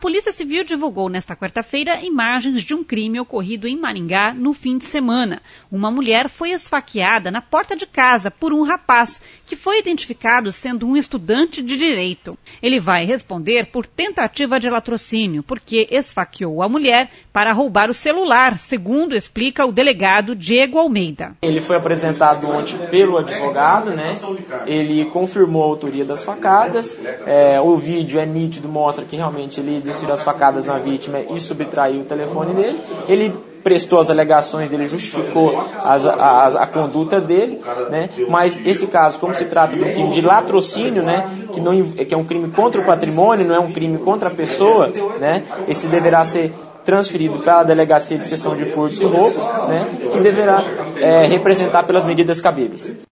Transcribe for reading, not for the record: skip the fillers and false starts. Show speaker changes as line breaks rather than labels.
Polícia Civil divulgou nesta quarta-feira imagens de um crime ocorrido em Maringá no fim de semana. Uma mulher foi esfaqueada na porta de casa por um rapaz, que foi identificado sendo um estudante de direito. Ele vai responder por tentativa de latrocínio, porque esfaqueou a mulher para roubar o celular, segundo explica o delegado Diego Almeida.
Ele foi apresentado ontem pelo advogado, né? Ele confirmou a autoria das facadas. O vídeo é nítido, mostra que realmente ele desferiu as facadas na vítima e subtraiu o telefone dele. Ele prestou as alegações dele, justificou a conduta dele, né? Mas esse caso, como se trata de um crime de latrocínio, né? Que é um crime contra o patrimônio, não é um crime contra a pessoa, né? Esse deverá ser transferido para a Delegacia de Seção de Furtos e Roubos, né? Que deverá representar pelas medidas cabíveis.